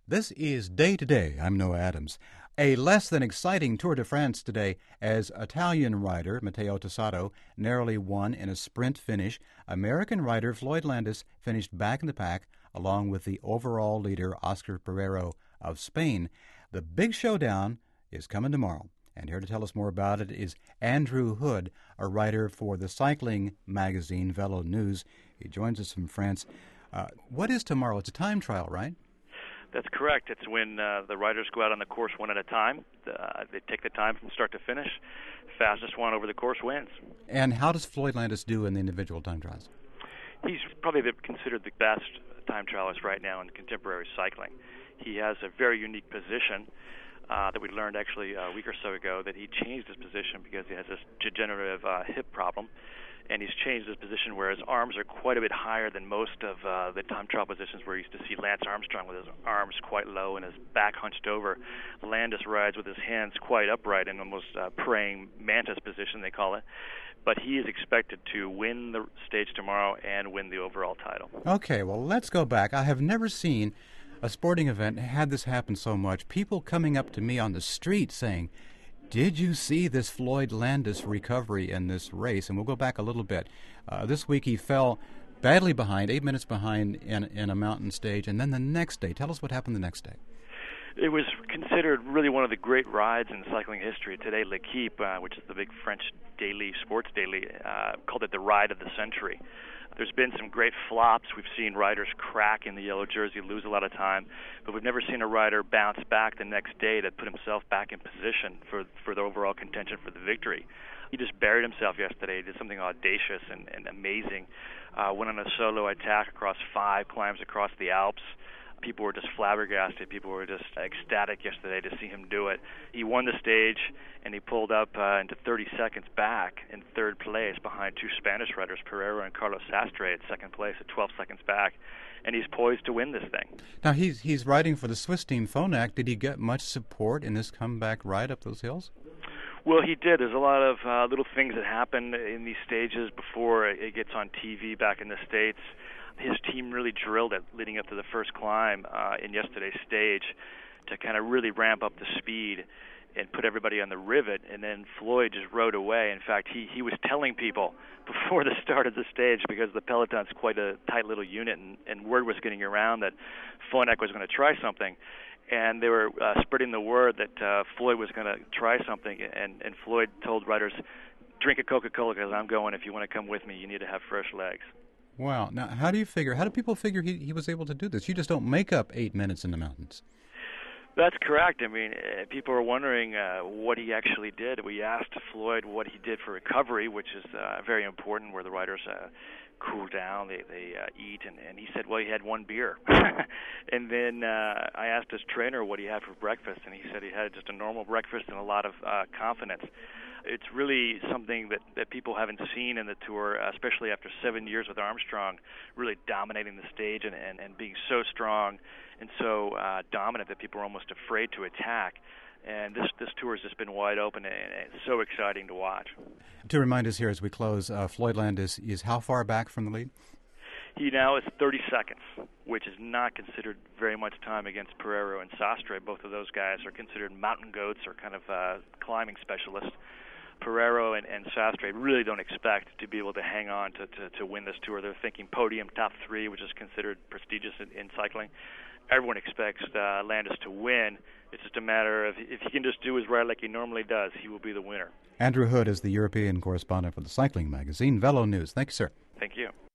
This is Day to Day. I'm Noah Adams. A less than exciting Tour de France today as Italian rider Matteo Tossato narrowly won in a sprint finish. American rider Floyd Landis finished back in the pack along with the overall leader Oscar Pereiro of Spain. The big showdown is coming tomorrow. And here to tell us more about it is Andrew Hood, a writer for the cycling magazine Velo News. He joins us from France. What is tomorrow? It's a time trial, right? That's correct. It's when the riders go out on the course one at a time. They take the time from start to finish. Fastest one over the course wins. And how does Floyd Landis do in the individual time trials? He's probably considered the best time trialist right now in contemporary cycling. He has a very unique position that we learned actually a week or so ago, that he changed his position because he has this degenerative hip problem. And he's changed his position where his arms are quite a bit higher than most of the time trial positions where you used to see Lance Armstrong with his arms quite low and his back hunched over. Landis rides with his hands quite upright in almost praying mantis position, they call it. But he is expected to win the stage tomorrow and win the overall title. Okay, well, let's go back. I have never seen a sporting event had this happen so much. People coming up to me on the street saying, "Did you see this Floyd Landis recovery in this race?" And we'll go back a little bit. This week he fell badly behind, 8 minutes behind in a mountain stage, and then the next day. Tell us what happened the next day. It was considered really one of the great rides in cycling history. Today, L'Equipe, which is the big French daily, sports daily, called it the ride of the century. There's been some great flops. We've seen riders crack in the yellow jersey, lose a lot of time, but we've never seen a rider bounce back the next day to put himself back in position for the overall contention for the victory. He just buried himself yesterday. He did something audacious and amazing. Went on a solo attack across 5 climbs across the Alps. People were just flabbergasted. People were just ecstatic yesterday to see him do it. He won the stage, and he pulled up into 30 seconds back in third place behind 2 Spanish riders, Pereiro and Carlos Sastre, at second place at 12 seconds back. And he's poised to win this thing. Now, he's riding for the Swiss team Phonak. Did he get much support in this comeback ride up those hills? Well, he did. There's a lot of little things that happen in these stages before it gets on TV back in the States. His team really drilled it leading up to the first climb in yesterday's stage to kind of really ramp up the speed and put everybody on the rivet, and then Floyd just rode away. In fact, he was telling people before the start of the stage, because the peloton's quite a tight little unit, and word was getting around that Phonak was going to try something, and they were spreading the word that Floyd was going to try something, and Floyd told riders, "Drink a Coca-Cola because I'm going. If you want to come with me, you need to have fresh legs." Wow. Now, how do people figure he was able to do this? You just don't make up 8 minutes in the mountains. That's correct. I mean, people are wondering what he actually did. We asked Floyd what he did for recovery, which is very important, where the riders cool down, they eat, and he said, well, he had 1 beer. And then I asked his trainer what he had for breakfast, and he said he had just a normal breakfast and a lot of confidence. It's really something that people haven't seen in the Tour, especially after 7 years with Armstrong, really dominating the stage and being so strong and so dominant that people are almost afraid to attack. And this tour has just been wide open, and it's so exciting to watch. To remind us here as we close, Floyd Landis is how far back from the lead? He now is 30 seconds, which is not considered very much time against Pereiro and Sastre. Both of those guys are considered mountain goats or kind of climbing specialists. Pereiro and Sastre really don't expect to be able to hang on to win this tour. They're thinking podium, top 3, which is considered prestigious in cycling. Everyone expects Landis to win. It's just a matter of if he can just do his ride like he normally does, he will be the winner. Andrew Hood is the European correspondent for the cycling magazine Velo News. Thank you, sir. Thank you.